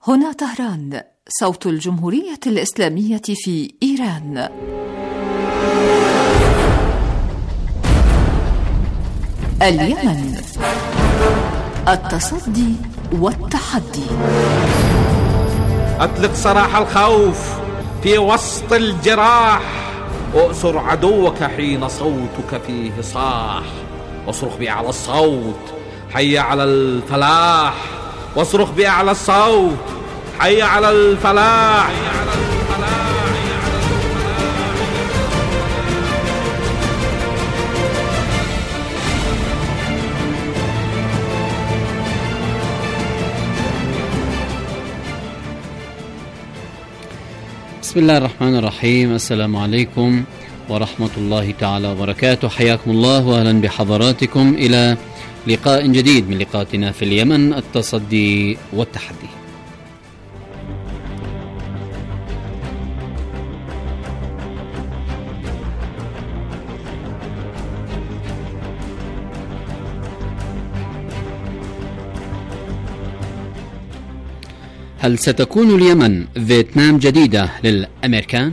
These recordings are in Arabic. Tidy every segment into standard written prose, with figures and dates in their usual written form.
هنا طهران، صوت الجمهورية الإسلامية في إيران. اليمن، التصدي والتحدي. أطلق سراح الخوف في وسط الجراح، وأسر عدوك حين صوتك فيه صاح، واصرخ بأعلى الصوت حي على الفلاح، واصرخ بأعلى الصوت حي على الفلاح. بسم الله الرحمن الرحيم. السلام عليكم ورحمة الله تعالى وبركاته. حياكم الله وأهلا بحضراتكم إلى لقاء جديد من لقاءاتنا في اليمن، التصدي والتحدي. هل ستكون اليمن فيتنام جديدة للأمريكان؟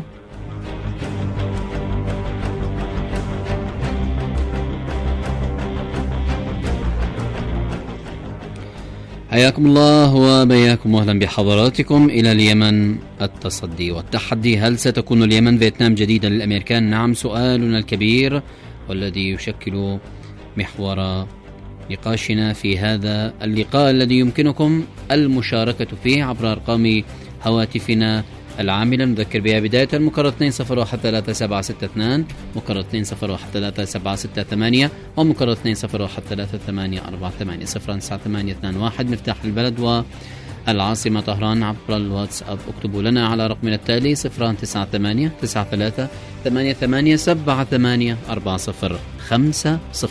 حياكم الله وبياكم واهلا بحضراتكم إلى اليمن، التصدي والتحدي. هل ستكون اليمن فيتنام جديدة للأمريكان؟ نعم، سؤالنا الكبير والذي يشكل محور نقاشنا في هذا اللقاء الذي يمكنكم المشاركة فيه عبر أرقام هواتفنا العاملة. نذكر بها بداية مكرر 20136762، مكرر 20136768، ومكرر 20133848 09821 مفتاح البلد والعاصمة طهران. عبر الواتساب اكتبوا لنا على رقمنا التالي 0989388784050.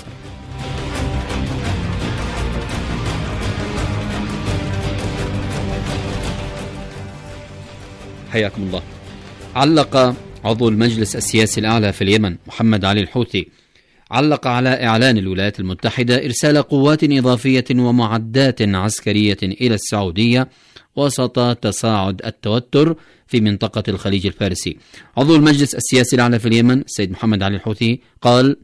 حياكم الله. علق عضو المجلس السياسي الأعلى في اليمن محمد علي الحوثي على إعلان الولايات المتحدة إرسال قوات إضافية ومعدات عسكرية إلى السعودية وسط تصاعد التوتر في منطقة الخليج الفارسي. عضو المجلس السياسي الأعلى في اليمن السيد محمد علي الحوثي قال: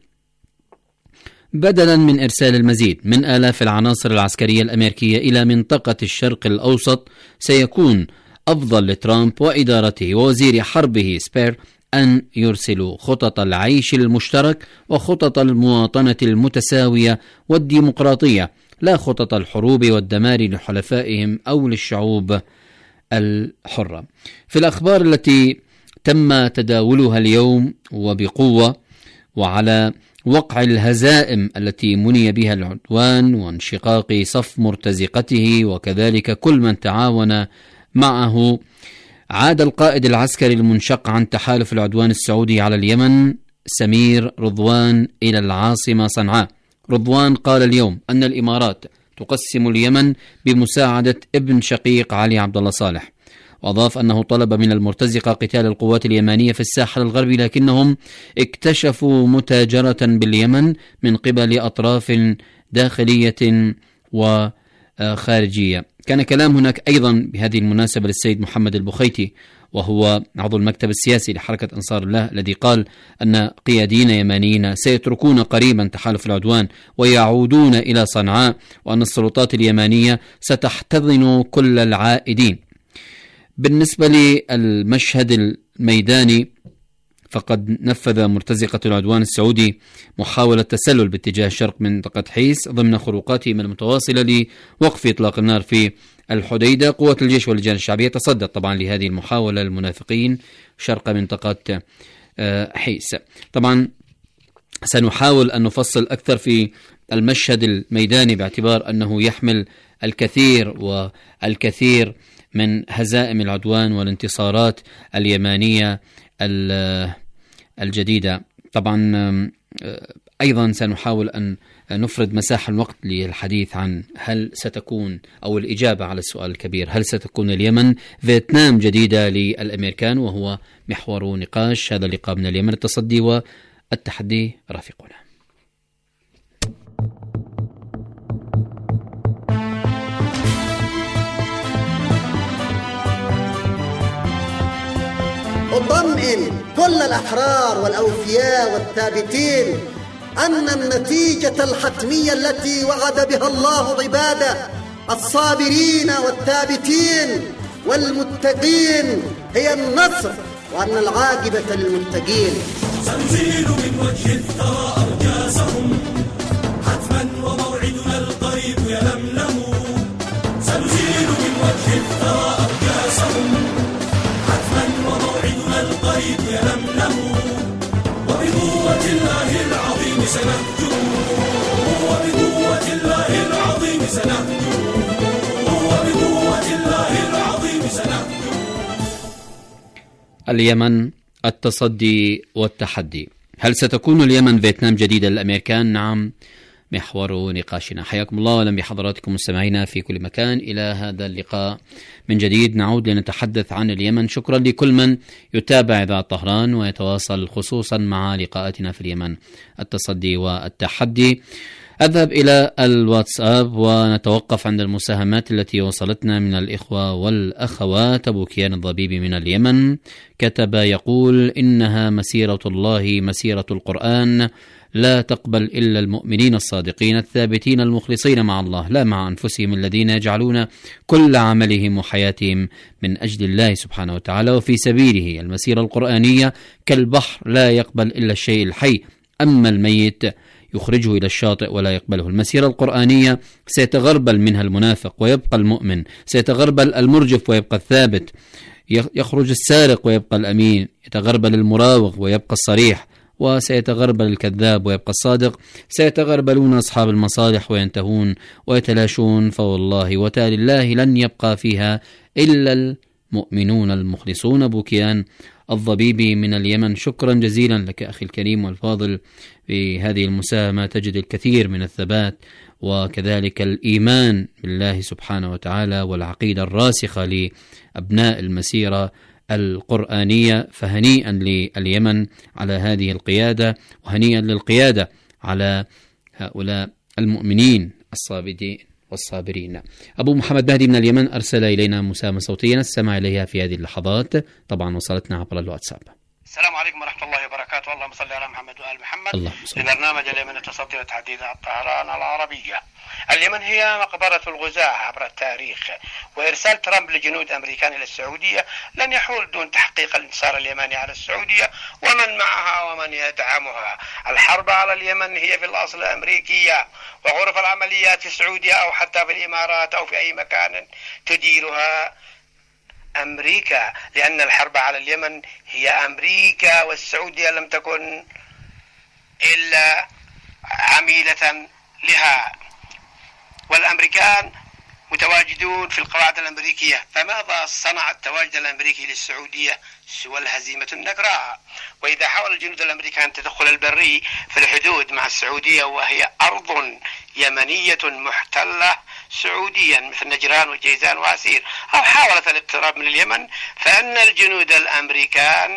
بدلا من إرسال المزيد من آلاف العناصر العسكرية الأمريكية إلى منطقة الشرق الأوسط، سيكون أفضل لترامب وإدارته ووزير حربه سبير أن يرسلوا خطط العيش المشترك وخطط المواطنة المتساوية والديمقراطية، لا خطط الحروب والدمار لحلفائهم أو للشعوب الحرة. في الأخبار التي تم تداولها اليوم وبقوة، وعلى وقع الهزائم التي مني بها العدوان وانشقاق صف مرتزقته وكذلك كل من تعاون معه، عاد القائد العسكري المنشق عن تحالف العدوان السعودي على اليمن سمير رضوان إلى العاصمة صنعاء. رضوان قال اليوم أن الإمارات تقسم اليمن بمساعدة ابن شقيق علي عبد الله صالح، وأضاف أنه طلب من المرتزقة قتال القوات اليمانية في الساحل الغربي، لكنهم اكتشفوا متاجرة باليمن من قبل أطراف داخلية وخارجية. كان كلام هناك أيضا بهذه المناسبة للسيد محمد البخيتي، وهو عضو المكتب السياسي لحركة أنصار الله، الذي قال أن قياديين يمانيين سيتركون قريبا تحالف العدوان ويعودون إلى صنعاء، وأن السلطات اليمانية ستحتضن كل العائدين. بالنسبة للمشهد الميداني، فقد نفذ مرتزقة العدوان السعودي محاولة تسلل باتجاه شرق منطقة حيس ضمن خروقاتهم المتواصلة لوقف إطلاق النار في الحديدة. قوة الجيش واللجان الشعبية تصدت طبعا لهذه المحاولة المنافقين شرق منطقة حيس. طبعا سنحاول أن نفصل أكثر في المشهد الميداني باعتبار أنه يحمل الكثير والكثير من هزائم العدوان والانتصارات اليمانية الجديدة. طبعا أيضا سنحاول أن نفرد مساحة الوقت للحديث عن هل ستكون، أو الإجابة على السؤال الكبير، هل ستكون اليمن فيتنام جديدة للأمريكان؟ وهو محور نقاش هذا اللقاء من اليمن، التصدي والتحدي. رافقنا. أطمئن كل الأحرار والأوفياء والثابتين أن النتيجة الحتمية التي وعد بها الله عباده الصابرين والثابتين والمتقين هي النصر، وأن العاقبة للمتقين. سنزيل من وجه الثرى أرجاسهم حتما وموعدنا القريب يلملم. سنزيل من وجه الثرى أرجاسهم حتما وموعدنا القريب يلملم. وبقوة الله العظيم سنهجو، وبقوة الله العظيم سنهجو، وبقوة الله العظيم سنهجو. اليمن، التصدي والتحدي. هل ستكون اليمن فيتنام جديدة للأمريكان؟ نعم، محور نقاشنا. حياكم الله وأهلا بحضراتكم مستمعينا في كل مكان إلى هذا اللقاء من جديد. نعود لنتحدث عن اليمن. شكرا لكل من يتابع إذاعة طهران ويتواصل خصوصا مع لقاءاتنا في اليمن، التصدي والتحدي. أذهب إلى الواتساب ونتوقف عند المساهمات التي وصلتنا من الإخوة والأخوات. أبو كيان الضبيبي من اليمن كتب يقول: إنها مسيرة الله، مسيرة القرآن، لا تقبل إلا المؤمنين الصادقين الثابتين المخلصين مع الله، لا مع أنفسهم الذين يجعلون كل عملهم وحياتهم من أجل الله سبحانه وتعالى وفي سبيله. المسيرة القرآنية كالبحر، لا يقبل إلا الشيء الحي، أما الميت يخرجه إلى الشاطئ ولا يقبله. المسيرة القرآنية سيتغربل منها المنافق ويبقى المؤمن، سيتغربل المرجف ويبقى الثابت، يخرج السارق ويبقى الأمين، يتغربل المراوغ ويبقى الصريح، وسيتغربل الكذاب ويبقى الصادق، سيتغربلون أصحاب المصالح وينتهون ويتلاشون، فوالله وتالي الله لن يبقى فيها إلا المؤمنون المخلصون. أبو كيان الضبيبي من اليمن، شكرا جزيلا لك أخي الكريم والفاضل. في هذه المساهمة تجد الكثير من الثبات وكذلك الإيمان بالله سبحانه وتعالى والعقيدة الراسخة لأبناء المسيرة القرآنية. فهنيئا لليمن على هذه القيادة، وهنيئا للقيادة على هؤلاء المؤمنين الصابرين والصابرين. أبو محمد مهدي من اليمن أرسل إلينا مساهمة صوتية نستمع إليها في هذه اللحظات، طبعا وصلتنا عبر الواتساب. السلام عليكم ورحمة الله وبركاته، اللهم صل على محمد وآل محمد. في برنامج اليمن التصدي وتحديد الطهران العربية. اليمن هي مقبرة الغزاة عبر التاريخ، وإرسال ترامب لجنود أمريكان إلى السعودية لن يحول دون تحقيق الانتصار اليمني على السعودية ومن معها ومن يدعمها. الحرب على اليمن هي في الأصل أمريكية، وغرف العمليات في السعودية أو حتى في الإمارات أو في أي مكان تديرها أمريكا، لأن الحرب على اليمن هي أمريكا، والسعودية لم تكن إلا عميلة لها، والأمريكان متواجدون في القواعد الأمريكية. فماذا صنع التواجد الأمريكي للسعودية سوى الهزيمة النكراء؟ وإذا حاول الجنود الأمريكان التدخل البري في الحدود مع السعودية وهي أرض يمنية محتلة سعوديا مثل نجران والجيزان وعسير، أو حاولت الاقتراب من اليمن، فإن الجنود الأمريكان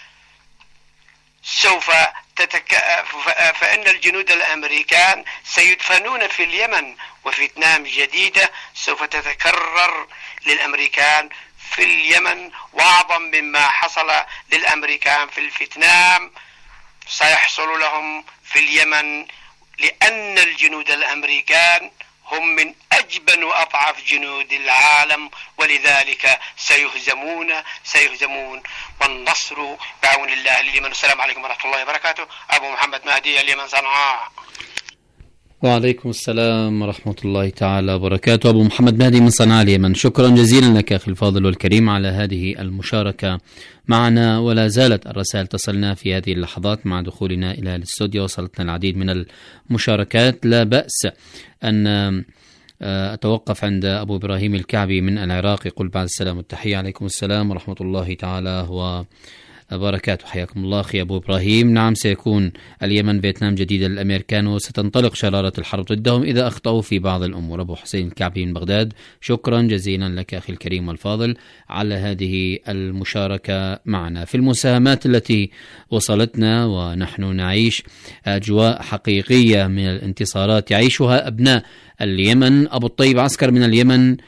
فإن الجنود الأمريكان سيدفنون في اليمن، وفيتنام جديدة سوف تتكرر للأمريكان في اليمن، وأعظم مما حصل للأمريكان في الفيتنام سيحصل لهم في اليمن، لأن الجنود الأمريكان هم من أجبن وأضعف جنود العالم، ولذلك سيهزمون والنصر بعون الله لليمن. السلام عليكم ورحمة الله وبركاته. أبو محمد مهدي، اليمن، صنعاء. وعليكم السلام ورحمة الله تعالى وبركاته. أبو محمد مهدي من صنعاء اليمن، شكرا جزيلا لك أخي الفاضل والكريم على هذه المشاركة معنا. ولا زالت الرسائل تصلنا في هذه اللحظات مع دخولنا إلى الاستوديو، وصلتنا العديد من المشاركات. لا بأس أن أتوقف عند أبو إبراهيم الكعبي من العراق، يقول: بعد السلام والتحية. عليكم السلام ورحمة الله تعالى وبركاته. حياكم الله أخي أبو إبراهيم. نعم، سيكون اليمن فيتنام جديدة للأمريكان، وستنطلق شرارة الحرب ضدهم إذا أخطأوا في بعض الأمور. أبو حسين الكعبي من بغداد، شكرا جزيلا لك أخي الكريم والفاضل على هذه المشاركة معنا. في المساهمات التي وصلتنا، ونحن نعيش أجواء حقيقية من الانتصارات يعيشها أبناء اليمن. أبو الطيب عسكر من اليمن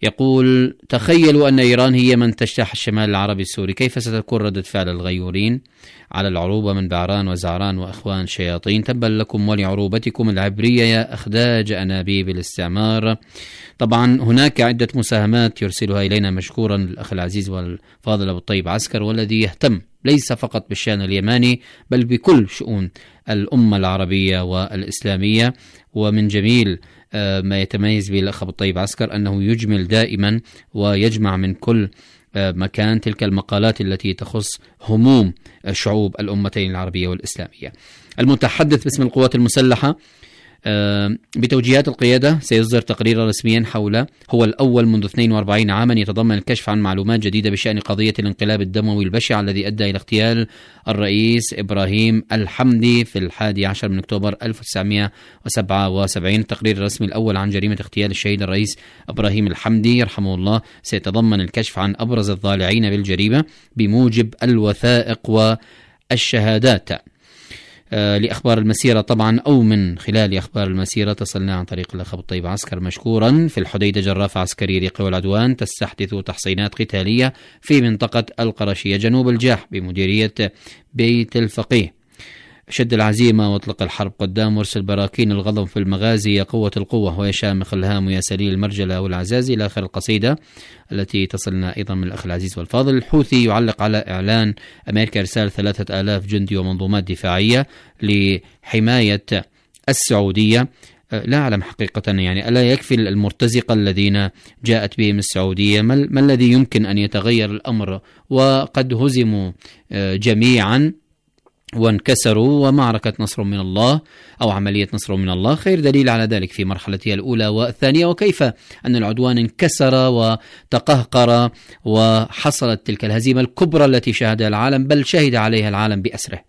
يقول: تخيلوا أن إيران هي من تجتاح الشمال العربي السوري، كيف ستكون ردة فعل الغيورين على العروبة من بعران وزعران وإخوان شياطين؟ تبا لكم ولعروبتكم العبرية يا أخداج أنابيب الاستعمار. طبعا هناك عدة مساهمات يرسلها إلينا مشكورا الأخ العزيز والفاضل أبو الطيب عسكر، والذي يهتم ليس فقط بالشأن اليماني بل بكل شؤون الأمة العربية والإسلامية. ومن جميل ما يتميز به الأخ أبو الطيب عسكر أنه يجمل دائما ويجمع من كل مكان تلك المقالات التي تخص هموم شعوب الأمتين العربية والإسلامية. المتحدث باسم القوات المسلحة بتوجيهات القيادة سيصدر تقريرا رسميا هو الأول منذ 42 عاما يتضمن الكشف عن معلومات جديدة بشأن قضية الانقلاب الدموي البشع الذي أدى إلى اغتيال الرئيس إبراهيم الحمدي في 11 من أكتوبر 1977. التقرير الرسمي الأول عن جريمة اغتيال الشهيد الرئيس إبراهيم الحمدي يرحمه الله سيتضمن الكشف عن أبرز الضالعين بالجريمة بموجب الوثائق والشهادات. لأخبار المسيرة طبعا أو من خلال أخبار المسيرة تصلنا عن طريق الأخ أبو الطيب عسكر مشكورا. في الحديدة جرافة عسكرية لقوى العدوان تستحدث تحصينات قتالية في منطقة القرشية جنوب الجاح بمديرية بيت الفقيه. شد العزيمة واطلق الحرب قدام مرسل براكين الغضب في المغازي يا قوة القوة ويا شامخ الهام ويا سليل المرجلة والعزازي إلى آخر القصيدة التي تصلنا أيضا من الأخ العزيز والفاضل. الحوثي يعلق على إعلان أمريكا إرسال 3000 جندي ومنظومات دفاعية لحماية السعودية. لا أعلم حقيقة يعني ألا يكفي المرتزقة الذين جاءت بهم السعودية؟ ما الذي يمكن أن يتغير الأمر وقد هزموا جميعا وانكسروا، ومعركة نصر من الله أو عملية نصر من الله خير دليل على ذلك في مرحلتها الأولى والثانية، وكيف أن العدوان انكسر وتقهقر وحصلت تلك الهزيمة الكبرى التي شاهدها العالم بل شهد عليها العالم بأسره.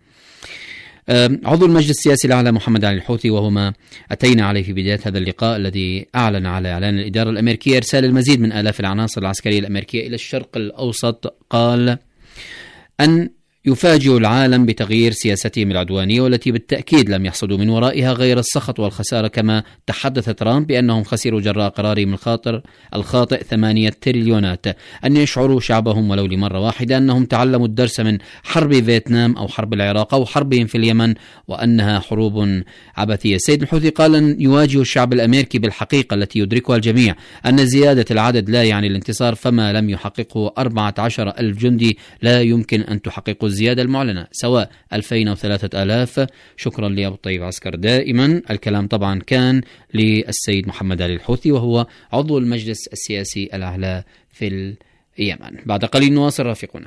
عضو المجلس السياسي الأعلى محمد علي الحوثي، وهو ما أتينا عليه في بداية هذا اللقاء الذي أعلن على إعلان الإدارة الأمريكية إرسال المزيد من آلاف العناصر العسكرية الأمريكية إلى الشرق الأوسط، قال أن يفاجئ العالم بتغيير سياستهم العدوانية والتي بالتأكيد لم يحصدوا من ورائها غير السخط والخسارة، كما تحدث ترامب بأنهم خسروا جراء قرارهم الخاطئ 8 تريليونات. أن يشعروا شعبهم ولو لمرة واحدة أنهم تعلموا الدرس من حرب فيتنام أو حرب العراق أو حربهم في اليمن وأنها حروب عبثية. السيد الحوثي قال أن يواجه الشعب الأمريكي بالحقيقة التي يدركها الجميع أن زيادة العدد لا يعني الانتصار، فما لم يحققه 14,000 جندي لا يمكن أن تحققه الزيادة المعلنة سواء 2000 أو 3000. شكرا لأبو الطيب عسكر. دائما الكلام طبعا كان للسيد محمد علي الحوثي وهو عضو المجلس السياسي الأعلى في اليمن. بعد قليل نواصل رافقنا.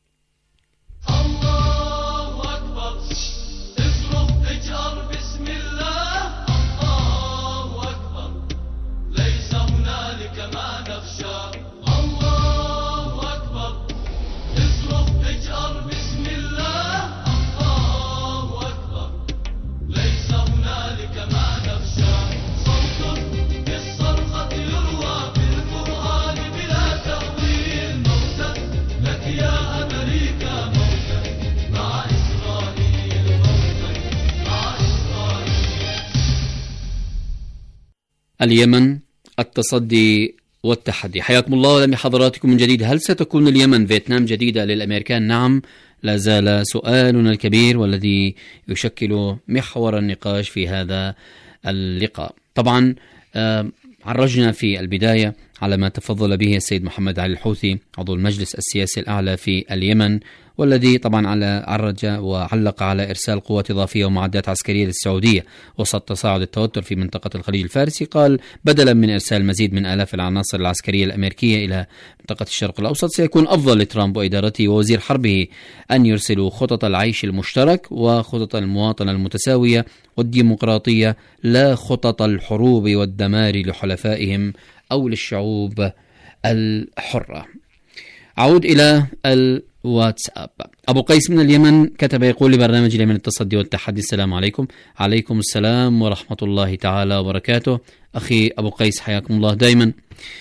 اليمن، التصدي والتحدي. حياكم الله ولم حضراتكم من جديد. هل ستكون اليمن فيتنام جديدة للأمريكان؟ نعم، لا زال سؤالنا الكبير والذي يشكل محور النقاش في هذا اللقاء. طبعا عرجنا في البداية على ما تفضل به السيد محمد علي الحوثي عضو المجلس السياسي الأعلى في اليمن، والذي طبعا عرج وعلق على إرسال قوات إضافية ومعدات عسكرية للسعودية وسط تصاعد التوتر في منطقة الخليج الفارسي. قال بدلا من إرسال مزيد من آلاف العناصر العسكرية الأمريكية إلى منطقة الشرق الأوسط سيكون أفضل لترامب وإدارته ووزير حربه أن يرسلوا خطط العيش المشترك وخطط المواطنة المتساوية والديمقراطية، لا خطط الحروب والدمار لحلفائهم أو للشعوب الحرة. أعود إلى الواتساب. أبو قيس من اليمن كتب يقول لبرنامج اليمن التصدي والتحدي: السلام عليكم. عليكم السلام ورحمة الله تعالى وبركاته. أخي أبو قيس حياكم الله دائما.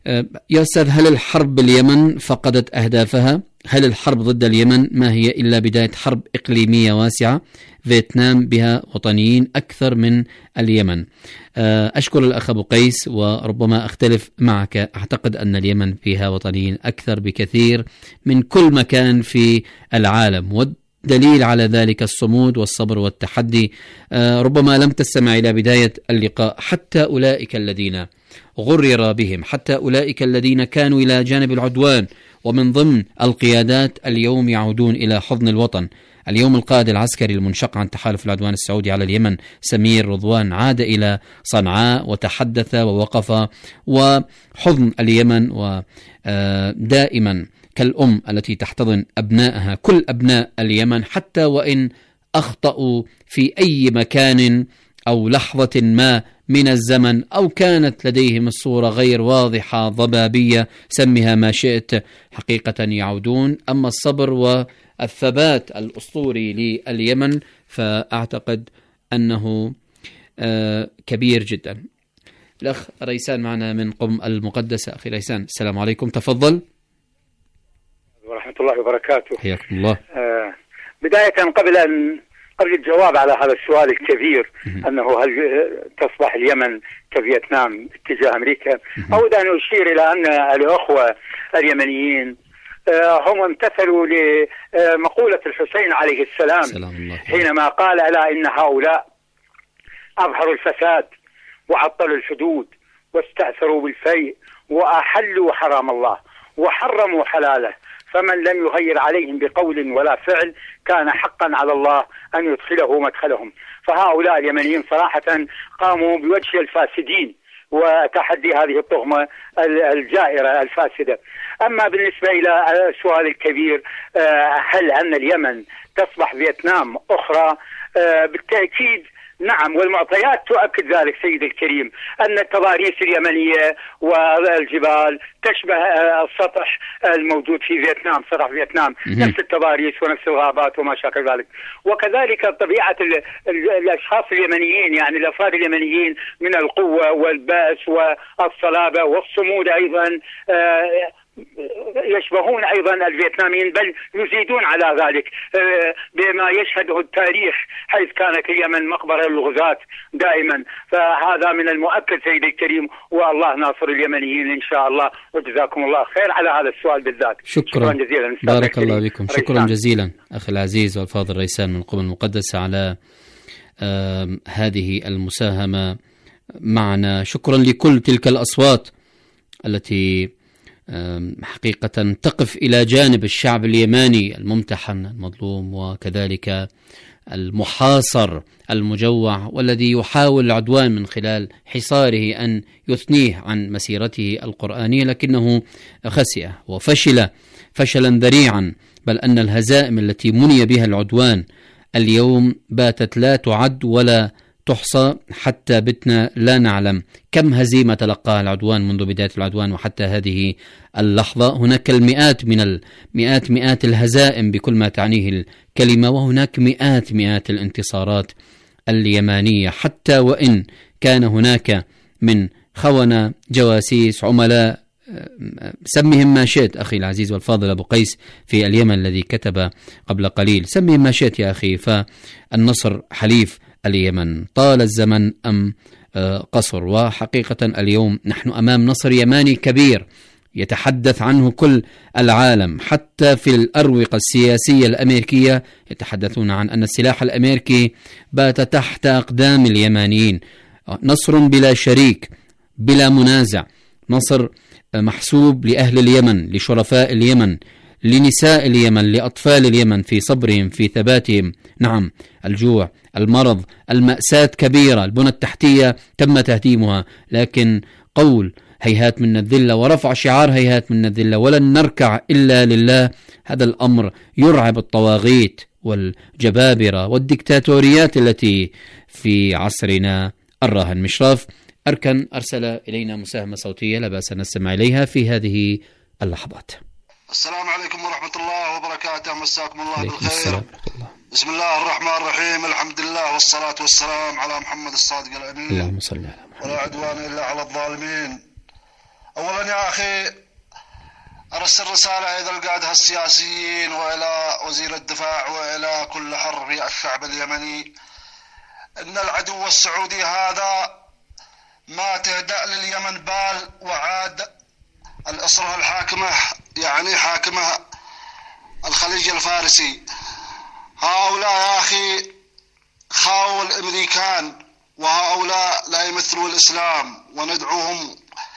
يا أستاذ، هل الحرب باليمن فقدت أهدافها؟ هل الحرب ضد اليمن ما هي إلا بداية حرب إقليمية واسعة؟ فيتنام بها وطنيين أكثر من اليمن. أشكر الأخ أبو قيس، وربما أختلف معك. أعتقد أن اليمن فيها وطنيين أكثر بكثير من كل مكان في العالم، والدليل على ذلك الصمود والصبر والتحدي. ربما لم تستمع إلى بداية اللقاء. حتى أولئك الذين غرر بهم، حتى أولئك الذين كانوا إلى جانب العدوان ومن ضمن القيادات، اليوم يعودون إلى حضن الوطن. اليوم القائد العسكري المنشق عن تحالف العدوان السعودي على اليمن سمير رضوان عاد إلى صنعاء وتحدث ووقف وحضن اليمن، ودائما كالأم التي تحتضن أبنائها، كل أبناء اليمن حتى وإن أخطأوا في أي مكان أو لحظة ما من الزمن، أو كانت لديهم الصورة غير واضحة ضبابية، سمها ما شئت، حقيقة يعودون. أما الصبر والثبات الأسطوري لليمن فأعتقد أنه كبير جدا. الأخ ريسان معنا من قم المقدسة. أخي ريسان، السلام عليكم، تفضل. ورحمة الله وبركاته. حياكم الله. بداية قبل الجواب على هذا السؤال الكبير، أنه هل تصبح اليمن كفيتنام اتجاه أمريكا، أود أن أشير إلى أن الأخوة اليمنيين هم امتثلوا لمقولة الحسين عليه السلام حينما قال: ألا إن هؤلاء أظهروا الفساد وعطلوا الحدود واستأثروا بالفيء وأحلوا حرام الله وحرموا حلاله، فمن لم يغير عليهم بقول ولا فعل كان حقا على الله أن يدخله مدخلهم. فهؤلاء اليمنيين صراحة قاموا بوجه الفاسدين وتحدي هذه التهمة الجائرة الفاسدة. أما بالنسبة إلى السؤال الكبير، هل أن اليمن تصبح فيتنام أخرى؟ بالتأكيد نعم، والمعطيات تؤكد ذلك سيد الكريم، أن التضاريس اليمنية والجبال تشبه السطح الموجود في فيتنام، سطح فيتنام نفس التضاريس ونفس الغابات وما شاكل ذلك. وكذلك طبيعة الأشخاص اليمنيين، يعني الأفراد اليمنيين، من القوة والبأس والصلابة والصمود أيضا يشبهون أيضا الفيتناميين، بل يزيدون على ذلك بما يشهده التاريخ، حيث كانت اليمن مقبرة للغزاة دائما. فهذا من المؤكد سيدي الكريم، والله ناصر اليمنيين إن شاء الله، وجزاكم الله خير على هذا السؤال بالذات. شكرا جزيلا، بارك الله بكم. شكرا جزيلا أخي العزيز والفاضل ريسان من قم المقدسة على هذه المساهمة معنا. شكرا لكل تلك الأصوات التي حقيقة تقف إلى جانب الشعب اليماني الممتحن المظلوم، وكذلك المحاصر المجوع، والذي يحاول العدوان من خلال حصاره أن يثنيه عن مسيرته القرآنية، لكنه خسئ وفشل فشلا ذريعا. بل أن الهزائم التي مني بها العدوان اليوم باتت لا تعد ولا تحصى، حتى بتنا لا نعلم كم هزيمة تلقاها العدوان منذ بداية العدوان وحتى هذه اللحظة. هناك المئات من مئات الهزائم بكل ما تعنيه الكلمة، وهناك مئات الانتصارات اليمانية، حتى وإن كان هناك من خونة، جواسيس، عملاء، سمهم ما شئت أخي العزيز والفاضل أبو قيس في اليمن الذي كتب قبل قليل، سمهم ما شئت يا أخي، فالنصر حليف اليمن. طال الزمن أم قصر؟ وحقيقة اليوم نحن أمام نصر يماني كبير يتحدث عنه كل العالم، حتى في الأروقة السياسية الأمريكية يتحدثون عن أن السلاح الأمريكي بات تحت أقدام اليمانيين. نصر بلا شريك، بلا منازع، نصر محسوب لأهل اليمن، لشرفاء اليمن، لنساء اليمن، لأطفال اليمن في صبرهم، في ثباتهم. نعم، الجوع، المرض، المأساة كبيرة، البنى التحتية تم تهديمها، لكن قول هيهات من الذلة ورفع شعار هيهات من الذلة ولن نركع إلا لله، هذا الأمر يرعب الطواغيت والجبابرة والدكتاتوريات التي في عصرنا الراهن. مشراف أركن أرسل إلينا مساهمة صوتية، لا بأس أن نستمع إليها في هذه اللحظات. السلام عليكم ورحمة الله وبركاته، مساكم الله بالخير. بسم الله الرحمن الرحيم، الحمد لله والصلاة والسلام على محمد الصادق الأمين، اللهم صل على محمد، ولا عدوان إلا على الظالمين. أولا يا أخي أرسل رسالة إلى القادة السياسيين وإلى وزير الدفاع وإلى كل حر في الشعب اليمني إن العدو السعودي هذا ما تهدأ لليمن بال وعاد الأسرة الحاكمة يعني حاكمة الخليج الفارسي. هؤلاء يا أخي خاوا الأمريكان وهؤلاء لا يمثلوا الإسلام وندعوهم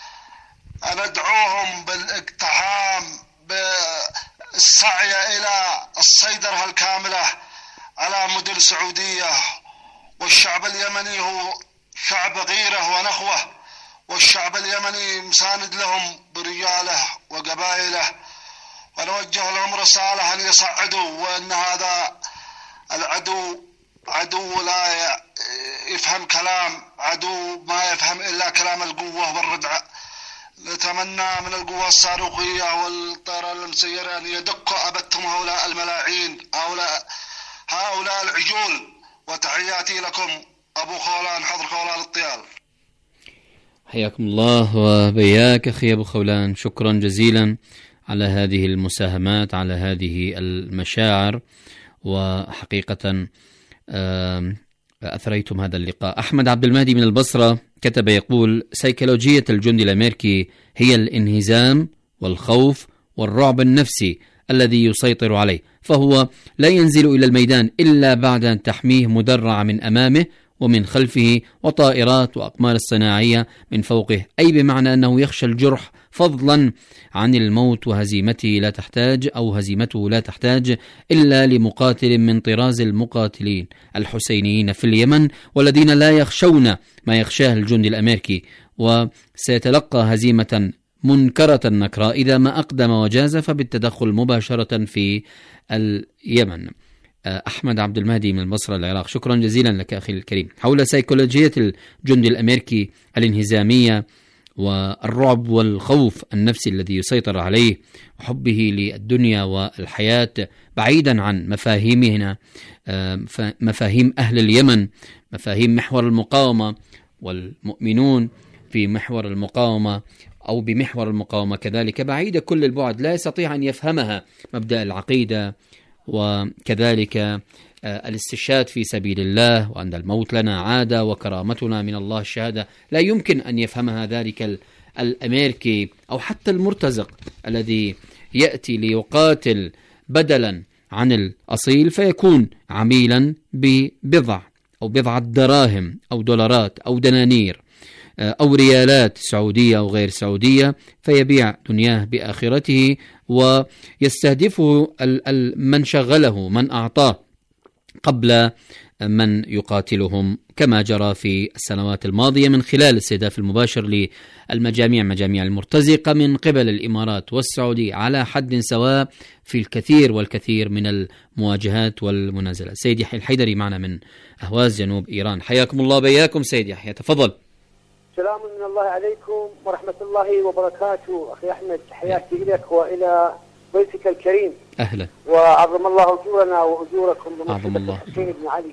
بالاقتحام بالسعي إلى السيطرة الكاملة على مدن سعودية. والشعب اليمني هو شعب غيرة ونخوة، والشعب اليمني مساند لهم برجاله وقبائله، ونوجه لهم رسالة أن يصعدوا، وأن هذا العدو لا يفهم كلام، عدو ما يفهم إلا كلام القوة والردع. نتمنى من القوة الصاروخية والطيران المسيرة أن يدقوا أبتهم هؤلاء الملاعين، هؤلاء العجول. وتحياتي لكم أبو خولان حضر خولان الطيال. حياكم الله وبياك أخي أبو خولان، شكرا جزيلا على هذه المساهمات، على هذه المشاعر، وحقيقة أثريتم هذا اللقاء. أحمد عبد المهدي من البصرة كتب يقول: سيكولوجية الجندي الأمريكي هي الانهزام والخوف والرعب النفسي الذي يسيطر عليه، فهو لا ينزل إلى الميدان إلا بعد أن تحميه مدرعة من أمامه ومن خلفه وطائرات وأقمار الصناعية من فوقه، أي بمعنى أنه يخشى الجرح فضلا عن الموت، وهزيمته لا تحتاج إلا لمقاتل من طراز المقاتلين الحسينيين في اليمن، والذين لا يخشون ما يخشاه الجندي الأمريكي، وسيتلقى هزيمة منكرة النكراء إذا ما أقدم وجازف بالتدخل مباشرة في اليمن. أحمد عبد المهدي من البصرة العراق، شكرا جزيلا لك أخي الكريم. حول سيكولوجية الجندي الأمريكي الانهزامية والرعب والخوف النفسي الذي يسيطر عليه، وحبه للدنيا والحياة بعيدا عن مفاهيمنا، مفاهيم أهل اليمن، مفاهيم محور المقاومة، والمؤمنون في محور المقاومة أو بمحور المقاومة كذلك بعيدة كل البعد، لا يستطيع أن يفهمها. مبدأ العقيدة وكذلك الاستشهاد في سبيل الله، وأن الموت لنا عادة وكرامتنا من الله الشهادة، لا يمكن أن يفهمها ذلك الأمريكي أو حتى المرتزق الذي يأتي ليقاتل بدلا عن الأصيل، فيكون عميلا بضعة دراهم أو دولارات أو دنانير أو ريالات سعودية أو غير سعودية، فيبيع دنياه بآخرته، ويستهدفه من شغله، من أعطاه، قبل من يقاتلهم، كما جرى في السنوات الماضية من خلال الاستهداف المباشر مجاميع المرتزقة من قبل الإمارات والسعودية على حد سواء في الكثير والكثير من المواجهات والمنازلات. سيد يحيى الحيدري معنا من أهواز جنوب إيران، حياكم الله. بياكم سيد يحيى، تفضل. سلام من الله عليكم ورحمة الله وبركاته. أخي أحمد، تحياتي إليك وإلى ضيفك الكريم. أهلا. وعظم الله أجورنا وأجوركم بمحبة الحسين بن علي.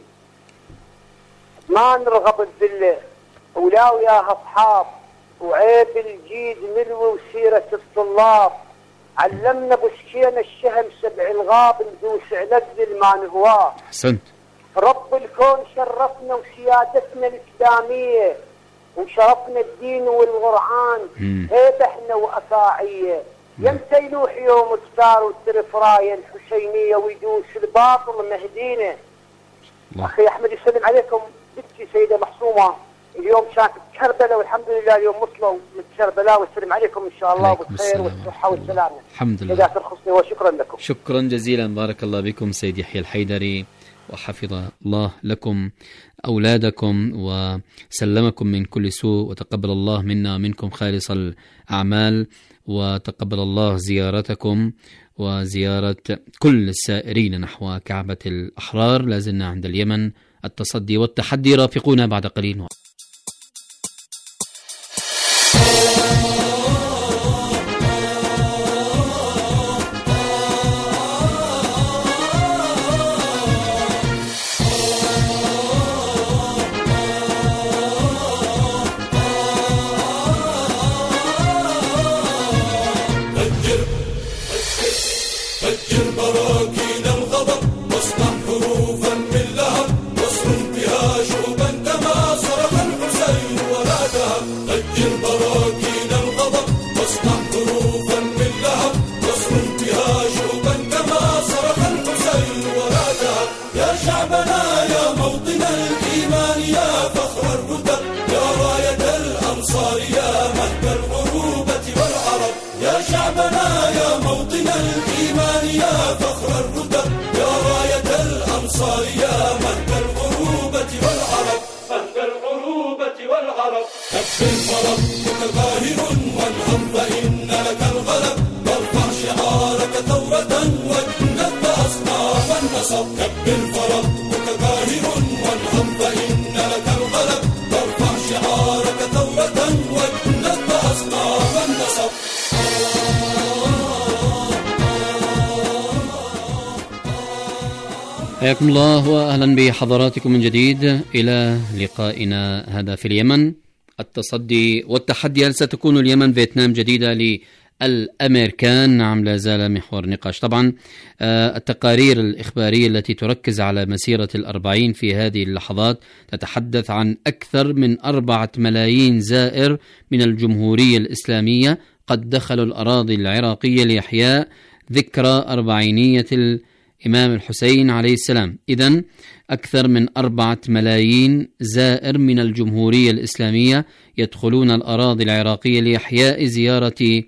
ما نرغب الذلة ولا وياها أصحاب، وعيب الجيد نلوي وسيرة الطلاب. علمنا بسكينا الشهم 7 الغاب، ندوس على الذل ما نهواه. أحسنت. رب الكون شرفنا وسيادتنا الإسلامية، وشرفنا الدين والقرآن، هيبحنا وأفاعية. يمتى يلوح يوم الستار والترف راية الحسينية ويدوس الباطل مهدينا. أخي أحمد يسلم عليكم. بنتي سيدة محصومة اليوم كانت بكربلاء، والحمد لله اليوم وصلوا من كربلاء، والسلام عليكم إن شاء الله بالخير والصحة والسلامة. الحمد لله. إذا ترخصني، وشكرا لكم. شكرا جزيلا، بارك الله بكم سيد يحيى الحيدري، وحفظ الله لكم أولادكم وسلمكم من كل سوء، وتقبل الله منا ومنكم خالص الأعمال، وتقبل الله زيارتكم وزيارة كل السائرين نحو كعبة الأحرار. لازلنا عند اليمن، التصدي والتحدي. رافقونا بعد قليل. براكين الغضب واصنع حروفا من لهب واصرخ بها شعوبا كما صرخ الحسين ولا ذهب. غير براكين الغضب واصنع حروفا من لهب واصرخ بها شعوبا كما صرخ الحسين ولا ذهب. يا شعبنا يا موطن الإيمان يا فخر الرتب يا راية الأنصار يا مهد العروبة والعرب. يا شعبنا يا موطن الإيمان يا فخر الرتب يا راية الأنصار يا مهد العروبة والعرب. مهد العروبة والعرب. كبر فربك قاهر وانهض فإن لك الغلب وارفع شعارك ثورة واجند أصناف النصب. كبر فربك قاهر وانهض فإن لك الغلب وارفع شعارك ثورة واجند أصناف النصب. حياكم الله وأهلا بحضراتكم من جديد إلى لقائنا هذا في اليمن. التصدي والتحدي، هل ستكون اليمن فيتنام جديدة للأمريكان؟ نعم، لا زال محور نقاش. طبعا التقارير الإخبارية التي تركز على مسيرة 40 في هذه اللحظات تتحدث عن أكثر من 4 ملايين زائر من الجمهورية الإسلامية قد دخلوا الأراضي العراقية لإحياء ذكرى 40 الإمام الحسين عليه السلام. إذن أكثر من 4 ملايين زائر من الجمهورية الإسلامية يدخلون الأراضي العراقية لإحياء زيارة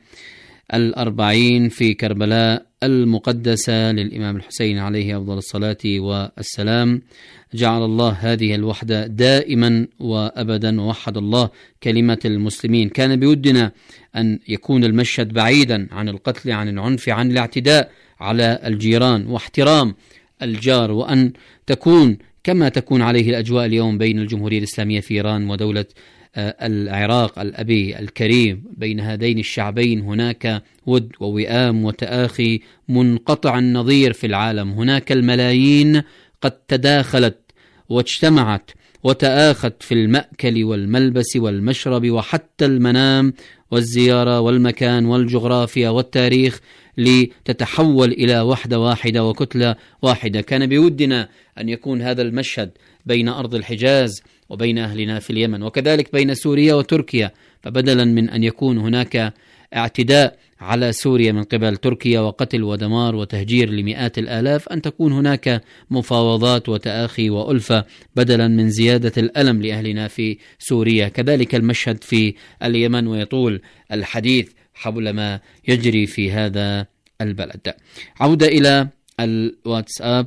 40 في كربلاء المقدسة للإمام الحسين عليه أفضل الصلاة والسلام. جعل الله هذه الوحدة دائما وأبدا، ووحد الله كلمة المسلمين. كان بودنا أن يكون المشهد بعيدا عن القتل، عن العنف، عن الاعتداء على الجيران، واحترام الجار، وأن تكون كما تكون عليه الأجواء اليوم بين الجمهورية الإسلامية في إيران ودولة العراق الأبي الكريم. بين هذين الشعبين هناك ود ووئام وتآخي منقطع النظير في العالم. هناك الملايين قد تداخلت واجتمعت وتآخت في المأكل والملبس والمشرب وحتى المنام والزيارة والمكان والجغرافيا والتاريخ لتتحول إلى وحدة واحدة وكتلة واحدة. كان بودنا أن يكون هذا المشهد بين أرض الحجاز وبين أهلنا في اليمن، وكذلك بين سوريا وتركيا. فبدلا من أن يكون هناك اعتداء على سوريا من قبل تركيا وقتل ودمار وتهجير لمئات الآلاف، أن تكون هناك مفاوضات وتآخي وألفة بدلا من زيادة الألم لأهلنا في سوريا. كذلك المشهد في اليمن، ويطول الحديث حول ما يجري في هذا البلد. عودة إلى الواتساب.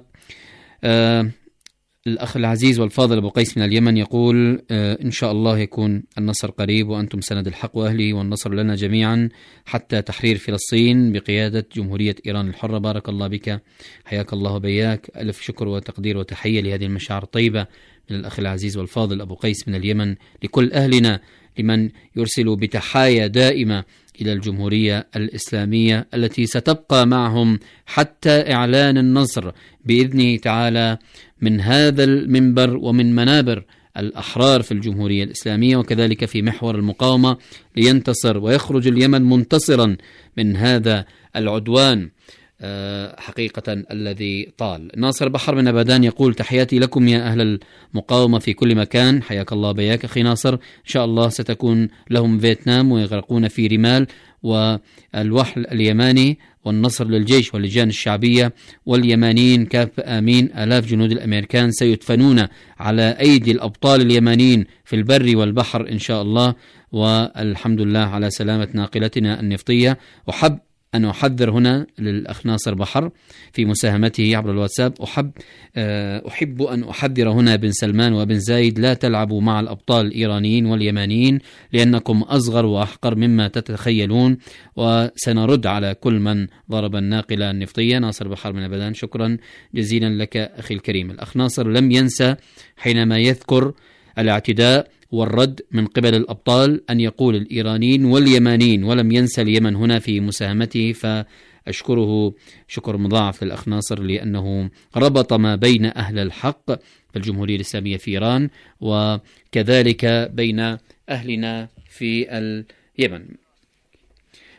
الأخ العزيز والفاضل أبو قيس من اليمن يقول إن شاء الله يكون النصر قريب وأنتم سند الحق وأهله، والنصر لنا جميعا حتى تحرير فلسطين بقيادة جمهورية إيران الحرة. بارك الله بك، حياك الله بياك. ألف شكر وتقدير وتحية لهذه المشاعر الطيبة من الأخ العزيز والفاضل أبو قيس من اليمن، لكل أهلنا، لمن يرسلوا بتحايا دائمة إلى الجمهورية الإسلامية التي ستبقى معهم حتى إعلان النصر بإذنه تعالى من هذا المنبر ومن منابر الأحرار في الجمهورية الإسلامية، وكذلك في محور المقاومة، لينتصر ويخرج اليمن منتصرا من هذا العدوان حقيقة الذي طال. ناصر بحر من أبادان يقول تحياتي لكم يا أهل المقاومة في كل مكان. حياك الله بياك أخي ناصر. إن شاء الله ستكون لهم فيتنام ويغرقون في رمال، والوحل اليماني والنصر للجيش واللجان الشعبية واليمانيين كافة آمين. آلاف جنود الأمريكان سيدفنون على أيدي الأبطال اليمانيين في البر والبحر إن شاء الله، والحمد لله على سلامة ناقلتنا النفطية. أحب أن أحذر هنا للأخ ناصر بحر في مساهمته عبر الواتساب، أحب أن أحذر هنا بن سلمان وبن زايد: لا تلعبوا مع الأبطال الإيرانيين واليمانيين، لأنكم أصغر وأحقر مما تتخيلون، وسنرد على كل من ضرب الناقلة النفطية. ناصر بحر من أبدان، شكرا جزيلا لك أخي الكريم. الأخ ناصر لم ينسى حينما يذكر الاعتداء والرد من قبل الأبطال أن يقول الإيرانيين واليمانيين، ولم ينسى اليمن هنا في مساهمته، فأشكره شكر مضاعف للأخ ناصر لأنه ربط ما بين أهل الحق في الجمهورية الإسلامية في إيران وكذلك بين أهلنا في اليمن.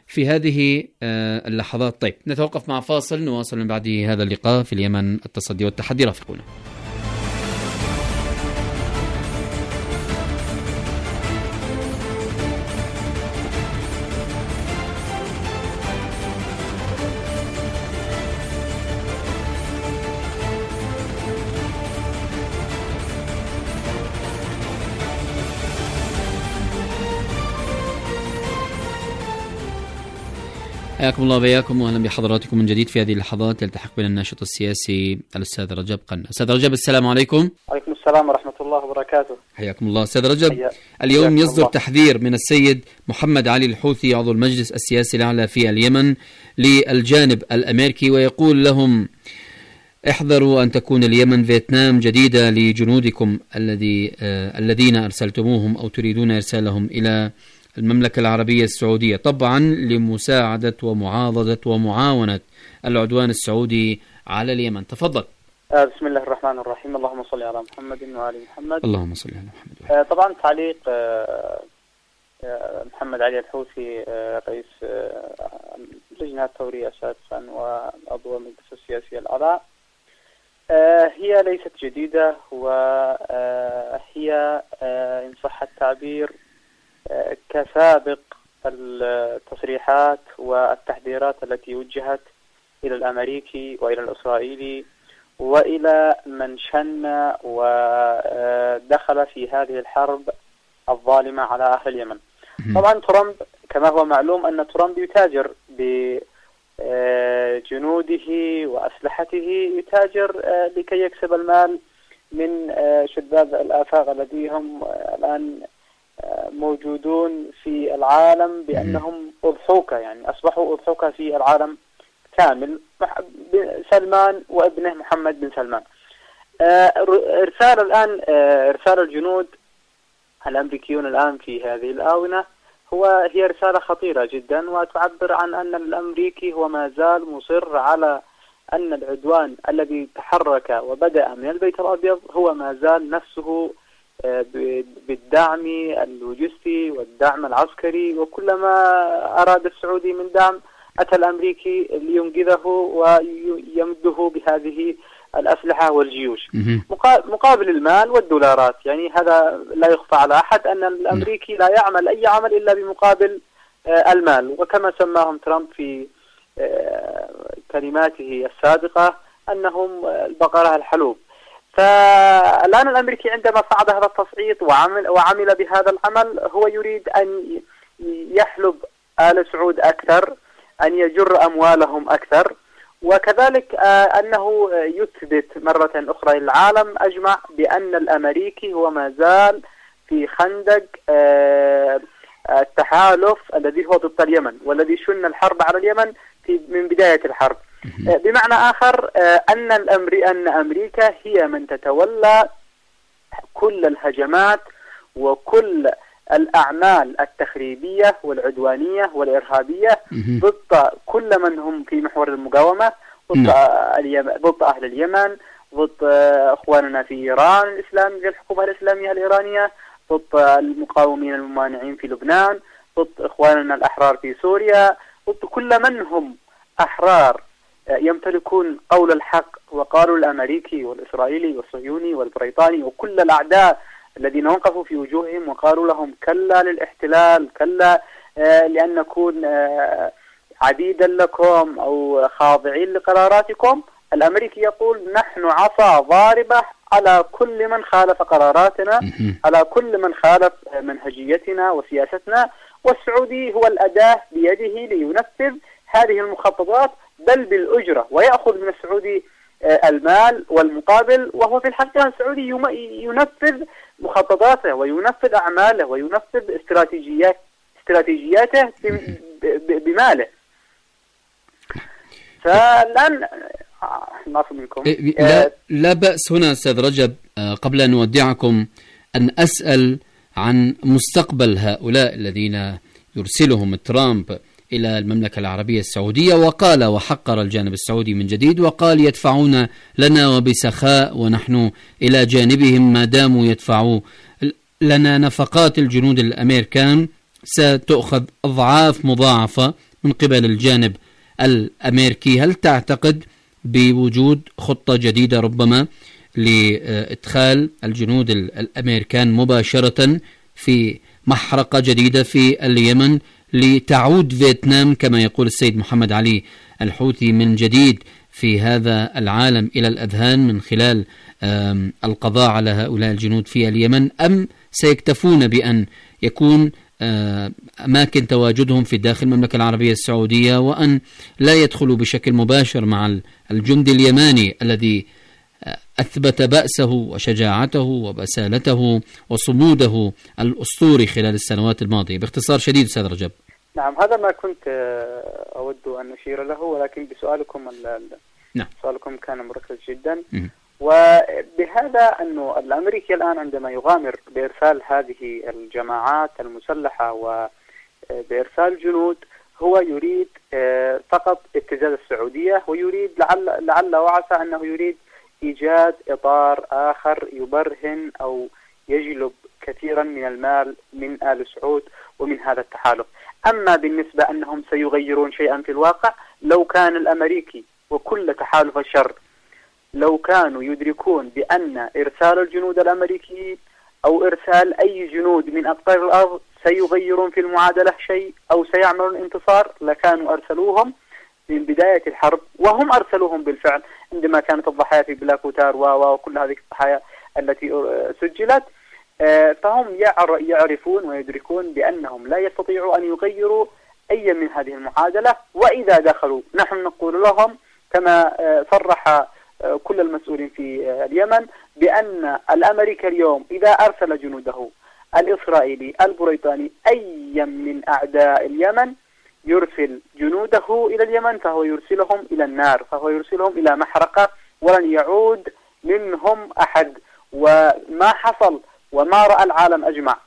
في هذه اللحظات. طيب نتوقف مع فاصل، نواصل من بعد هذا اللقاء في اليمن التصدي والتحدي. رافقونا. حياكم الله وبياكم واهلا بحضراتكم من جديد في هذه اللحظات. يلتحق بنا الناشط السياسي الاستاذ رجب قنا. استاذ رجب السلام عليكم. وعليكم السلام ورحمه الله وبركاته. حياكم الله. استاذ رجب، اليوم يصدر تحذير من السيد محمد علي الحوثي عضو المجلس السياسي الاعلى في اليمن للجانب الامريكي، ويقول لهم احذروا ان تكون اليمن فيتنام جديده لجنودكم الذين ارسلتموهم او تريدون ارسالهم الى المملكة العربية السعودية، طبعا لمساعدة ومعاضدة ومعاونة العدوان السعودي على اليمن. تفضل. بسم الله الرحمن الرحيم. اللهم صل على محمد وآل محمد. اللهم صل على محمد. طبعا تعليق محمد علي الحوثي رئيس اللجنة الثورية سابقا وعضو المجلس السياسي الأعلى هي ليست جديدة، وهي إن صح التعبير كسابق التصريحات والتحذيرات التي وجهت إلى الأمريكي وإلى الإسرائيلي وإلى من شن ودخل في هذه الحرب الظالمة على أهل اليمن. طبعا ترامب كما هو معلوم أن ترامب يتاجر بجنوده وأسلحته، يتاجر لكي يكسب المال من شباب الآفاق الذين هم الآن موجودون في العالم بأنهم أضحوكة، يعني أصبحوا أضحوكة في العالم كامل. سلمان وابنه محمد بن سلمان. إرسال الجنود الأمريكيون الآن في هذه الآونة هي رسالة خطيرة جدا، وتعبر عن أن الأمريكي هو ما زال مصر على أن العدوان الذي تحرك وبدأ من البيت الأبيض هو ما زال نفسه بالدعم اللوجستي والدعم العسكري، وكلما أراد السعودي من دعم أتى الأمريكي لينقذه ويمده بهذه الأسلحة والجيوش مقابل المال والدولارات. يعني هذا لا يخفى على أحد أن الأمريكي لا يعمل أي عمل إلا بمقابل المال، وكما سماهم ترامب في كلماته السابقة أنهم البقرة الحلوب. فالآن الأمريكي عندما صعد هذا التصعيد وعمل بهذا العمل هو يريد أن يحلب آل سعود أكثر، أن يجر أموالهم أكثر، وكذلك أنه يثبت مرة أخرى للعالم أجمع بأن الأمريكي هو ما زال في خندق التحالف الذي هو ضد اليمن والذي شن الحرب على اليمن من بداية الحرب. بمعنى آخر أن أمريكا هي من تتولى كل الهجمات وكل الأعمال التخريبية والعدوانية والإرهابية ضد كل من هم في محور المقاومة، ضد أهل اليمن، ضد أخواننا في إيران الإسلامية، الحكومة الإسلامية الإيرانية، ضد المقاومين الممانعين في لبنان، ضد إخواننا الأحرار في سوريا، ضد كل من هم أحرار يمتلكون قول الحق. وقالوا الأمريكي والإسرائيلي والصهيوني والبريطاني وكل الأعداء الذين وقفوا في وجوههم وقالوا لهم كلا للاحتلال، كلا لأن نكون عبيدا لكم أو خاضعين لقراراتكم. الأمريكي يقول نحن عصا ضاربة على كل من خالف قراراتنا، على كل من خالف منهجيتنا وسياستنا، والسعودي هو الأداة بيده لينفذ هذه المخططات بل بالأجرة، ويأخذ من السعودي المال والمقابل، وهو في الحقيقة السعودي ينفذ مخططاته وينفذ أعماله وينفذ استراتيجياته بماله. فالآن منكم لا بأس هنا أستاذ رجب قبل أن نودعكم أن أسأل عن مستقبل هؤلاء الذين يرسلهم ترامب إلى المملكة العربية السعودية، وقال وحقر الجانب السعودي من جديد وقال يدفعون لنا وبسخاء ونحن إلى جانبهم ما داموا يدفعوا لنا نفقات الجنود الأمريكان ستأخذ أضعاف مضاعفة من قبل الجانب الأمريكي. هل تعتقد بوجود خطة جديدة ربما لإدخال الجنود الأمريكان مباشرة في محرقة جديدة في اليمن لتعود فيتنام كما يقول السيد محمد علي الحوثي من جديد في هذا العالم إلى الأذهان من خلال القضاء على هؤلاء الجنود في اليمن، أم سيكتفون بأن يكون أماكن تواجدهم في داخل المملكة العربية السعودية وأن لا يدخلوا بشكل مباشر مع الجندي اليماني الذي أثبت بأسه وشجاعته وبسالته وصموده الأسطوري خلال السنوات الماضية؟ باختصار شديد أستاذ رجب. نعم، هذا ما كنت أود أن أشير له، ولكن بسؤالكم نعم. سؤالكم كان مركز جدا. وبهذا أنه الأمريكي الآن عندما يغامر بإرسال هذه الجماعات المسلحة وبإرسال جنود هو يريد فقط ابتزاز السعودية، ويريد لعل وعسى أنه يريد إيجاد إطار آخر يبرهن أو يجلب كثيرا من المال من آل سعود ومن هذا التحالف. أما بالنسبة أنهم سيغيرون شيئا في الواقع، لو كان الأمريكي وكل تحالف الشر لو كانوا يدركون بأن إرسال الجنود الأمريكيين أو إرسال أي جنود من أقطار الأرض سيغيرون في المعادلة شيء أو سيعملون انتصار، لكانوا أرسلوهم من بداية الحرب، وهم أرسلوهم بالفعل عندما كانت الضحايا في بلاكوتار وكل هذه الضحايا التي سجلت. فهم يعرفون ويدركون بأنهم لا يستطيعوا أن يغيروا أي من هذه المعادلة، وإذا دخلوا نحن نقول لهم كما صرح كل المسؤولين في اليمن بأن الأمريكي اليوم إذا أرسل جنوده، الإسرائيلي البريطاني أي من أعداء اليمن يرسل جنوده إلى اليمن فهو يرسلهم إلى النار، فهو يرسلهم إلى محرقة ولن يعود منهم أحد. وما حصل وما رأى العالم أجمع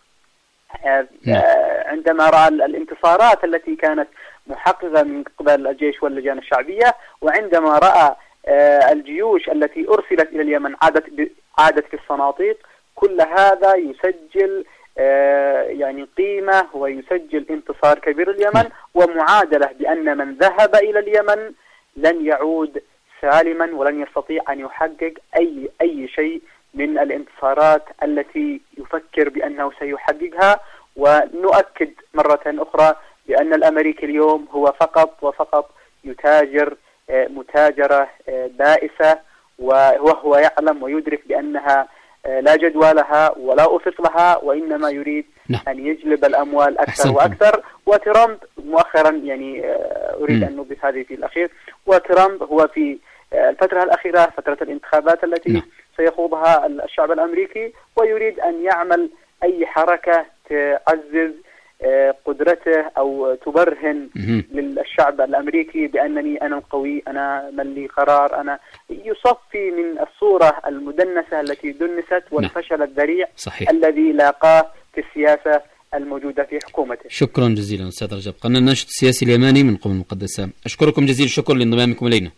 عندما رأى الانتصارات التي كانت محققة من قبل الجيش واللجان الشعبية، وعندما رأى الجيوش التي أرسلت إلى اليمن عادت في الصناديق، كل هذا يسجل يعني قيمة ويسجل انتصار كبير اليمن ومعادلة بأن من ذهب إلى اليمن لن يعود سالما ولن يستطيع أن يحقق أي شيء من الانتصارات التي يفكر بأنه سيحققها. ونؤكد مرة أخرى بأن الأمريكي اليوم هو فقط يتاجر متاجرة بائسة، وهو يعلم ويدرك بأنها لا جدوى لها ولا أفق لها، وإنما يريد أن يجلب الأموال أكثر وأكثر. وترامب مؤخرا يعني أريد أن نضيف هذه في الأخير، وترامب هو في الفترة الأخيرة فترة الانتخابات التي سيخوضها الشعب الأمريكي، ويريد أن يعمل أي حركة تعزز قدرته أو تبرهن للشعب الأمريكي بأنني أنا القوي، أنا من لي قرار، أنا يصفي من الصورة المدنسة التي دنست والفشل الذريع الذي لاقاه في السياسة الموجودة في حكومته. شكرا جزيلا أستاذ رجب، قناة الناشط السياسي اليماني من قم المقدسة. أشكركم جزيل الشكر لانضمامكم إلينا.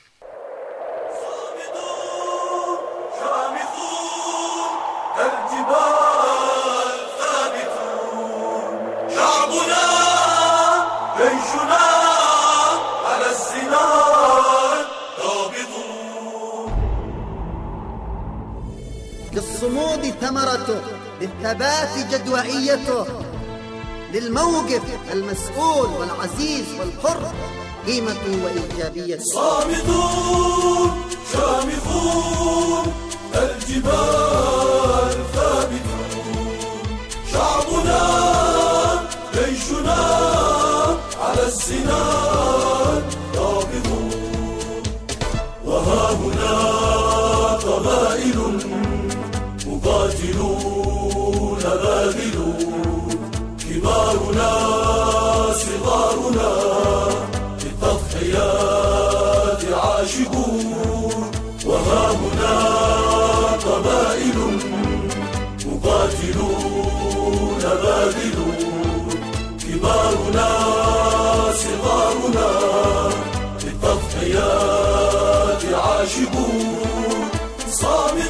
للصمود ثمرته، للثبات جدوائيته، للموقف المسؤول والعزيز والحر قيمته وإيجابيته. صامدون شامخون الجبال ثابتون، شعبنا جيشنا على السنان نابضون، وها هنا قبائل مقاتلون باذلون، كبارنا صغارنا للتضحيات عاشقون، وها هنا قبائل مقاتلون باذلون، كبارنا صغارنا للتضحيات عاشقون،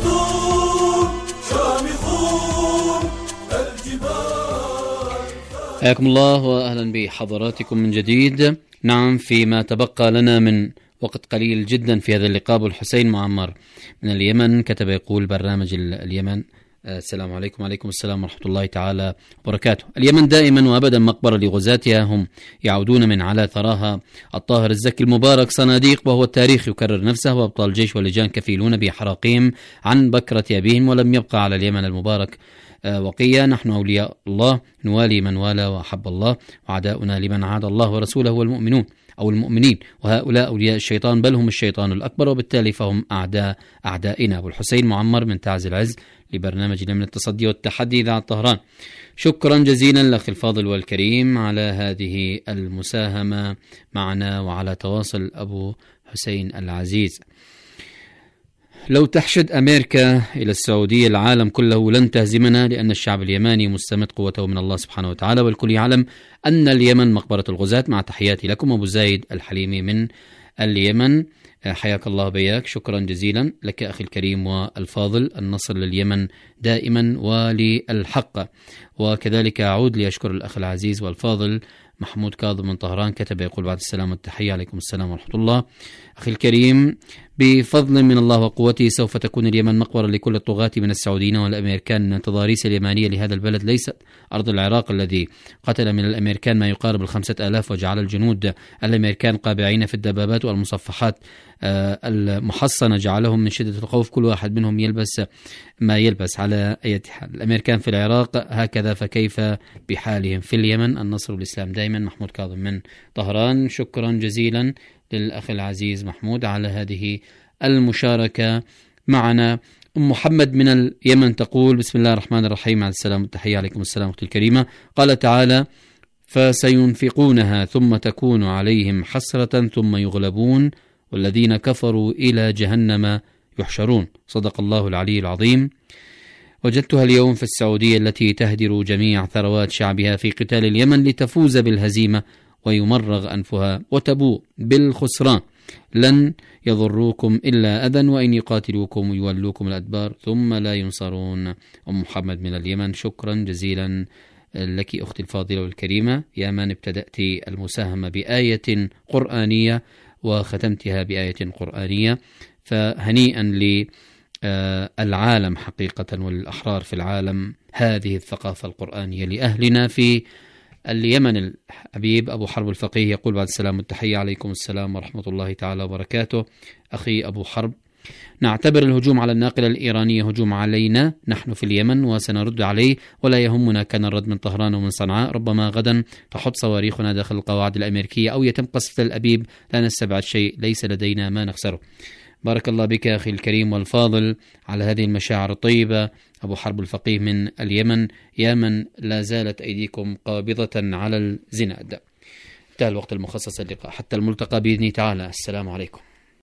صامدون شامخون الجبال. حياكم الله وأهلا بحضراتكم من جديد. نعم، فيما تبقى لنا من وقت قليل جدا في هذا اللقاء، أبو الحسين معمر من اليمن كتب يقول: برنامج اليمن. السلام عليكم. وعليكم السلام ورحمة الله تعالى وبركاته. اليمن دائما وأبدا مقبرة لغزاتها، هم يعودون من على ثراها الطاهر الزكي المبارك صناديق، وهو التاريخ يكرر نفسه، وأبطال الجيش واللجان كفيلون بحراقهم عن بكرة أبيهم، ولم يبقى على اليمن المبارك وقيا. نحن أولياء الله نوالي من والى وأحب الله، وعداؤنا لمن عاد الله ورسوله والمؤمنون أو المؤمنين، وهؤلاء أولياء الشيطان، بل هم الشيطان الأكبر، وبالتالي فهم أعدائنا. أبو الحسين معمر من تعز العز لبرنامج اليمن التصدي والتحدي إذاعة طهران. شكرا جزيلا لأخي الفاضل والكريم على هذه المساهمة معنا وعلى تواصل أبو حسين العزيز. لو تحشد أمريكا إلى السعودية العالم كله لن تهزمنا، لأن الشعب اليماني مستمد قوته من الله سبحانه وتعالى، والكل يعلم أن اليمن مقبرة الغزاة. مع تحياتي لكم، أبو زايد الحليمي من اليمن. حياك الله بياك، شكرا جزيلا لك أخي الكريم والفاضل. النصر لليمن دائما وللحق. وكذلك أعود لأشكر الأخ العزيز والفاضل محمود كاظم من طهران كتب يقول: بعد السلام والتحية، عليكم السلام ورحمة الله. أخي الكريم، بفضل من الله وقوته سوف تكون اليمن مقبرة لكل الطغاة من السعوديين والأمريكان. من التضاريس اليمانية لهذا البلد ليست أرض العراق الذي قتل من الأمريكان ما يقارب 5,000، وجعل الجنود الأمريكان قابعين في الدبابات والمصفحات المحصنة، جعلهم من شدة الخوف كل واحد منهم يلبس ما يلبس. على أي حال، الأمريكان في العراق هكذا، فكيف بحالهم في اليمن؟ النصر والإسلام دائما. محمود كاظم من طهران. شكرا جزيلا للأخ العزيز محمود على هذه المشاركة معنا. أم محمد من اليمن تقول: بسم الله الرحمن الرحيم، على السلام والتحية. عليكم السلام أختي الكريمة. قال تعالى: فسينفقونها ثم تكون عليهم حسرة ثم يغلبون والذين كفروا إلى جهنم يحشرون. صدق الله العلي العظيم. وجدتها اليوم في السعودية التي تهدر جميع ثروات شعبها في قتال اليمن لتفوز بالهزيمة ويمرغ أنفها وتبوء بالخسران. لن يضروكم إلا أذى، وإن يقاتلوكم يولوكم الأدبار ثم لا ينصرون. أم محمد من اليمن، شكرا جزيلا لك أختي الفاضلة والكريمة. يا من ابتدأت المساهمة بآية قرآنية وختمتها بآية قرآنية، فهنيئا للعالم حقيقة والأحرار في العالم هذه الثقافة القرآنية. لأهلنا في اليمن الحبيب أبو حرب الفقيه يقول: بعد السلام والتحية، عليكم السلام ورحمة الله تعالى وبركاته. أخي أبو حرب، نعتبر الهجوم على الناقلة الإيرانية هجوم علينا نحن في اليمن، وسنرد عليه، ولا يهمنا كان الرد من طهران ومن صنعاء. ربما غدا تحط صواريخنا داخل القواعد الأمريكية أو يتم قصف الأبيب، لا نستبعد شيء، ليس لدينا ما نخسره. بارك الله بك أخي الكريم والفاضل على هذه المشاعر الطيبة. أبو حرب الفقيه من اليمن: يا من لا زالت أيديكم قابضة على الزناد. انتهى الوقت المخصص للقاء، حتى الملتقى بإذن تعالى. السلام عليكم.